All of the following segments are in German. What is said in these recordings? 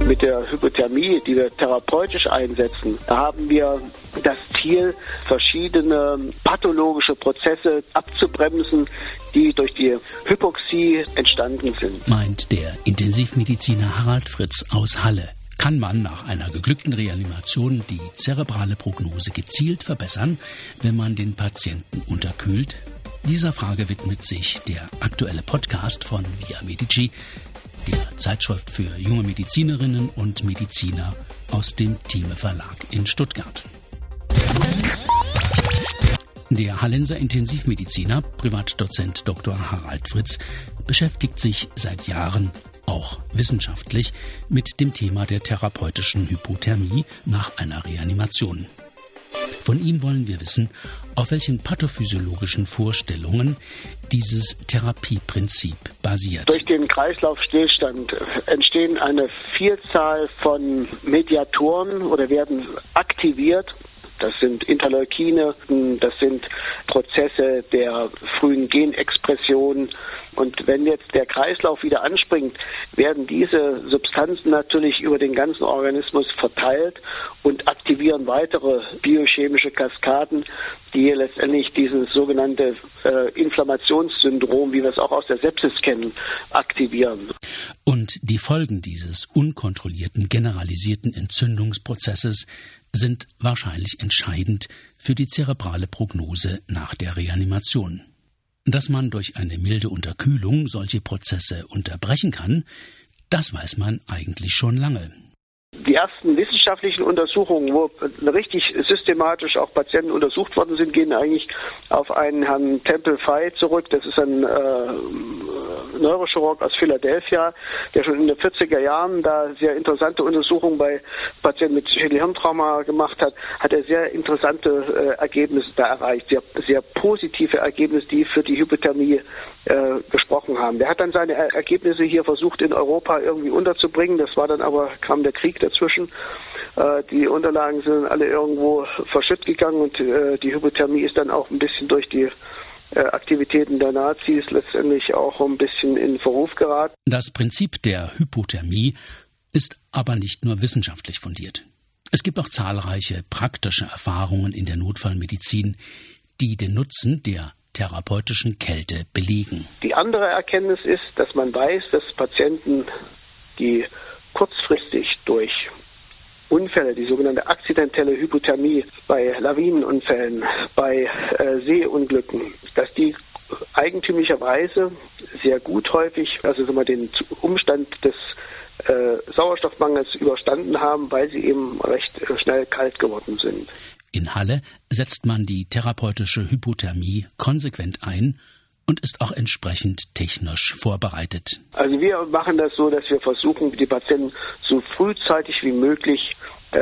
Mit der Hypothermie, die wir therapeutisch einsetzen, haben wir das Ziel, verschiedene pathologische Prozesse abzubremsen, die durch die Hypoxie entstanden sind. Meint der Intensivmediziner Harald Fritz aus Halle. Kann man nach einer geglückten Reanimation die zerebrale Prognose gezielt verbessern, wenn man den Patienten unterkühlt? Dieser Frage widmet sich der aktuelle Podcast von Via Medici, der Zeitschrift für junge Medizinerinnen und Mediziner aus dem Thieme Verlag in Stuttgart. Der Hallenser Intensivmediziner, Privatdozent Dr. Harald Fritz, beschäftigt sich seit Jahren, auch wissenschaftlich, mit dem Thema der therapeutischen Hypothermie nach einer Reanimation. Von ihm wollen wir wissen, auf welchen pathophysiologischen Vorstellungen dieses Therapieprinzip basiert. Durch den Kreislaufstillstand entstehen eine Vielzahl von Mediatoren oder werden aktiviert. Das sind Interleukine, das sind Prozesse der frühen Genexpression. Und wenn jetzt der Kreislauf wieder anspringt, werden diese Substanzen natürlich über den ganzen Organismus verteilt und aktivieren weitere biochemische Kaskaden, die letztendlich dieses sogenannte Inflammationssyndrom, wie wir es auch aus der Sepsis kennen, aktivieren. Und die Folgen dieses unkontrollierten, generalisierten Entzündungsprozesses sind wahrscheinlich entscheidend für die zerebrale Prognose nach der Reanimation. Dass man durch eine milde Unterkühlung solche Prozesse unterbrechen kann, das weiß man eigentlich schon lange. Die ersten wissenschaftlichen Untersuchungen, wo richtig systematisch auch Patienten untersucht worden sind, gehen eigentlich auf einen Herrn Temple Fay zurück. Das ist ein Neurochirurg aus Philadelphia, der schon in den 40er Jahren da sehr interessante Untersuchungen bei Patienten mit Schädel-Hirntrauma gemacht hat, hat er sehr interessante Ergebnisse da erreicht, sehr positive Ergebnisse, die für die Hypothermie gesprochen haben. Der hat dann seine Ergebnisse hier versucht in Europa irgendwie unterzubringen, das war dann aber, kam der Krieg dazwischen. Die Unterlagen sind alle irgendwo verschütt gegangen und die Hypothermie ist dann auch ein bisschen durch die Aktivitäten der Nazis letztendlich auch ein bisschen in Verruf geraten. Das Prinzip der Hypothermie ist aber nicht nur wissenschaftlich fundiert. Es gibt auch zahlreiche praktische Erfahrungen in der Notfallmedizin, die den Nutzen der therapeutischen Kälte belegen. Die andere Erkenntnis ist, dass man weiß, dass Patienten, die kurzfristig durch Unfälle, die sogenannte akzidentelle Hypothermie bei Lawinenunfällen, bei Seeunglücken, dass die eigentümlicherweise sehr gut häufig, also den Umstand des Sauerstoffmangels überstanden haben, weil sie eben recht schnell kalt geworden sind. In Halle setzt man die therapeutische Hypothermie konsequent ein und ist auch entsprechend technisch vorbereitet. Also wir machen das so, dass wir versuchen, die Patienten so frühzeitig wie möglich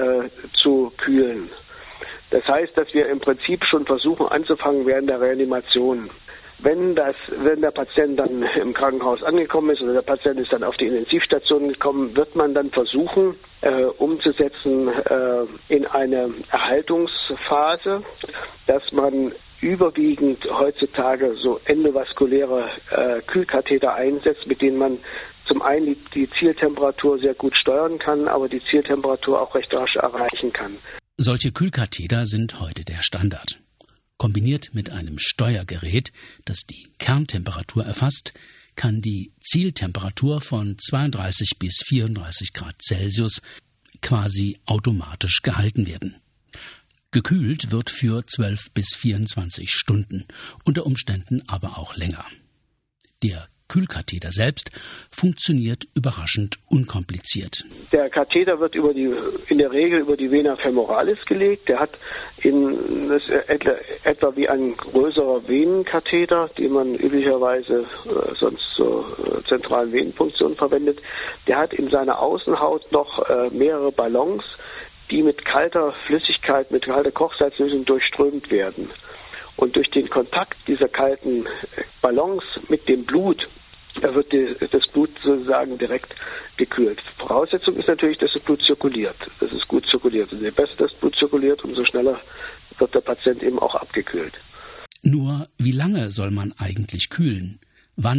zu kühlen. Das heißt, dass wir im Prinzip schon versuchen anzufangen während der Reanimation. Wenn der Patient dann im Krankenhaus angekommen ist oder der Patient ist dann auf die Intensivstation gekommen, wird man dann versuchen, umzusetzen in eine Erhaltungsphase, dass man überwiegend heutzutage so endovaskuläre Kühlkatheter einsetzt, mit denen man zum einen die Zieltemperatur sehr gut steuern kann, aber die Zieltemperatur auch recht rasch erreichen kann. Solche Kühlkatheter sind heute der Standard. Kombiniert mit einem Steuergerät, das die Kerntemperatur erfasst, kann die Zieltemperatur von 32 bis 34 Grad Celsius quasi automatisch gehalten werden. Gekühlt wird für 12 bis 24 Stunden, unter Umständen aber auch länger. Der Kühlkatheter selbst funktioniert überraschend unkompliziert. Der Katheter wird in der Regel über die Vena femoralis gelegt. Der hat etwa wie ein größerer Venenkatheter, den man üblicherweise sonst zur zentralen Venenfunktion verwendet. Der hat in seiner Außenhaut noch mehrere Ballons, die mit kalter Flüssigkeit, mit kalter Kochsalzlösung durchströmt werden. Und durch den Kontakt dieser kalten Ballons mit dem Blut wird das Blut sozusagen direkt gekühlt. Voraussetzung ist natürlich, dass das Blut zirkuliert, dass es gut zirkuliert. Und je besser das Blut zirkuliert, umso schneller wird der Patient eben auch abgekühlt. Nur, wie lange soll man eigentlich kühlen? Wann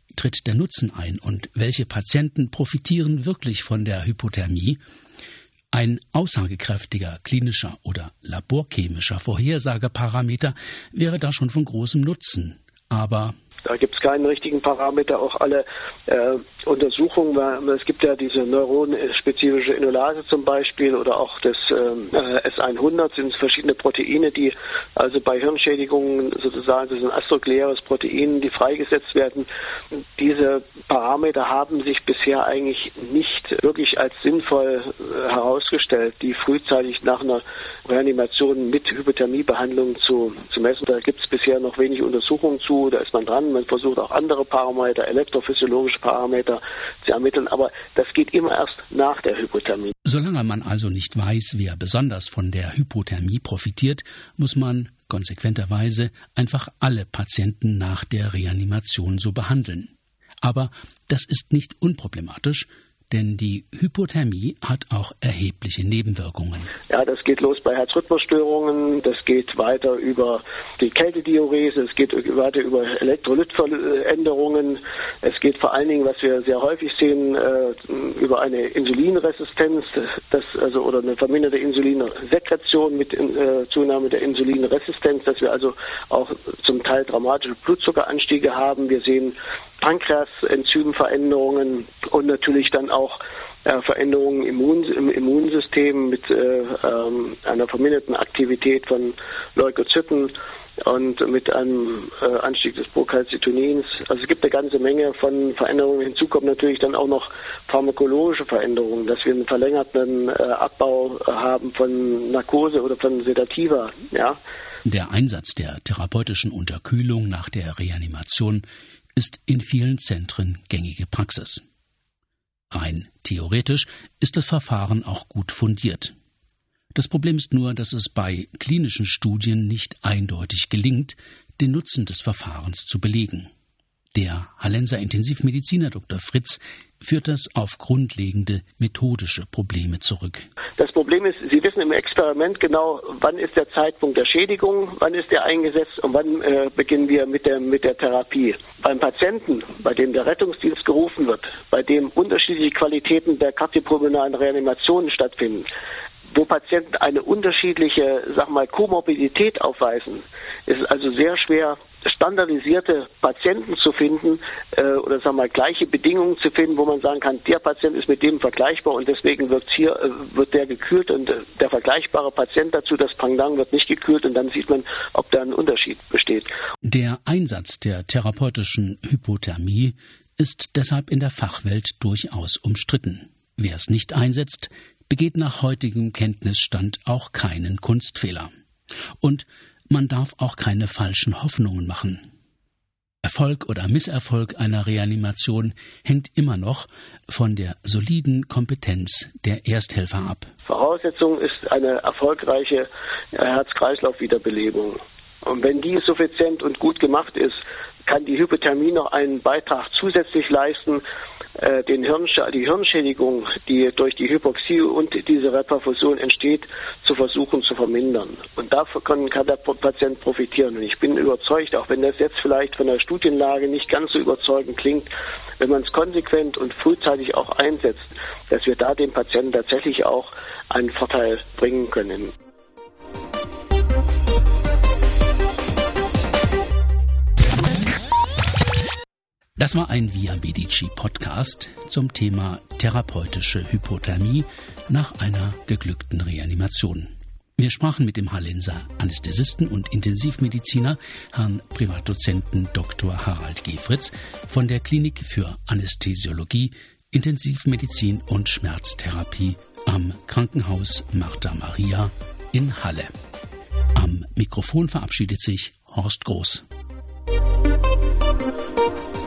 tritt der Nutzen ein und welche Patienten profitieren wirklich von der Hypothermie? Ein aussagekräftiger klinischer oder laborchemischer Vorhersageparameter wäre da schon von großem Nutzen. Aber da gibt es keinen richtigen Parameter. Auch alle Untersuchungen, es gibt ja diese neuronenspezifische Inulase zum Beispiel oder auch das S100, sind verschiedene Proteine, die also bei Hirnschädigungen sozusagen, das ist ein astrogleares Protein, die freigesetzt werden. Diese Parameter haben sich bisher eigentlich nicht wirklich als sinnvoll herausgestellt, die frühzeitig nach einer Reanimation mit Hypothermiebehandlung zu messen. Da gibt es bisher noch wenig Untersuchungen zu, da ist man dran. Man versucht auch andere Parameter, elektrophysiologische Parameter zu ermitteln, aber das geht immer erst nach der Hypothermie. Solange man also nicht weiß, wer besonders von der Hypothermie profitiert, muss man konsequenterweise einfach alle Patienten nach der Reanimation so behandeln. Aber das ist nicht unproblematisch, denn die Hypothermie hat auch erhebliche Nebenwirkungen. Ja, das geht los bei Herzrhythmusstörungen, das geht weiter über die Kältediurese, es geht weiter über Elektrolytveränderungen, es geht vor allen Dingen, was wir sehr häufig sehen, über eine Insulinresistenz, oder eine verminderte Insulinsekretion mit Zunahme der Insulinresistenz, dass wir also auch zum Teil dramatische Blutzuckeranstiege haben. Wir sehen Pankreasenzymveränderungen und natürlich dann auch Veränderungen im Immunsystem mit einer verminderten Aktivität von Leukozyten und mit einem Anstieg des Procalcitonins. Also es gibt eine ganze Menge von Veränderungen. Hinzu kommen natürlich dann auch noch pharmakologische Veränderungen, dass wir einen verlängerten Abbau haben von Narkose oder von Sedativa. Ja. Der Einsatz der therapeutischen Unterkühlung nach der Reanimation ist in vielen Zentren gängige Praxis. Rein theoretisch ist das Verfahren auch gut fundiert. Das Problem ist nur, dass es bei klinischen Studien nicht eindeutig gelingt, den Nutzen des Verfahrens zu belegen. Der Hallenser Intensivmediziner Dr. Fritz führt das auf grundlegende methodische Probleme zurück. Das Problem ist, Sie wissen im Experiment genau, wann ist der Zeitpunkt der Schädigung, wann ist der eingesetzt und wann beginnen wir mit der Therapie. Beim Patienten, bei dem der Rettungsdienst gerufen wird, bei dem unterschiedliche Qualitäten der kardiopulmonalen Reanimationen stattfinden, wo Patienten eine unterschiedliche, Komorbidität aufweisen, ist es also sehr schwer, standardisierte Patienten zu finden oder gleiche Bedingungen zu finden, wo man sagen kann, der Patient ist mit dem vergleichbar und deswegen wird der gekühlt und der vergleichbare Patient dazu, das Pendant wird nicht gekühlt und dann sieht man, ob da ein Unterschied besteht. Der Einsatz der therapeutischen Hypothermie ist deshalb in der Fachwelt durchaus umstritten. Wer es nicht einsetzt, begeht nach heutigem Kenntnisstand auch keinen Kunstfehler. Und man darf auch keine falschen Hoffnungen machen. Erfolg oder Misserfolg einer Reanimation hängt immer noch von der soliden Kompetenz der Ersthelfer ab. Voraussetzung ist eine erfolgreiche Herz-Kreislauf-Wiederbelebung. Und wenn die suffizient und gut gemacht ist, kann die Hypothermie noch einen Beitrag zusätzlich leisten, die Hirnschädigung, die durch die Hypoxie und diese Reperfusion entsteht, zu versuchen zu vermindern. Und davon kann der Patient profitieren. Und ich bin überzeugt, auch wenn das jetzt vielleicht von der Studienlage nicht ganz so überzeugend klingt, wenn man es konsequent und frühzeitig auch einsetzt, dass wir da dem Patienten tatsächlich auch einen Vorteil bringen können. Das war ein Via Medici Podcast zum Thema therapeutische Hypothermie nach einer geglückten Reanimation. Wir sprachen mit dem Hallenser Anästhesisten und Intensivmediziner, Herrn Privatdozenten Dr. Harald G. Fritz von der Klinik für Anästhesiologie, Intensivmedizin und Schmerztherapie am Krankenhaus Martha Maria in Halle. Am Mikrofon verabschiedet sich Horst Groß.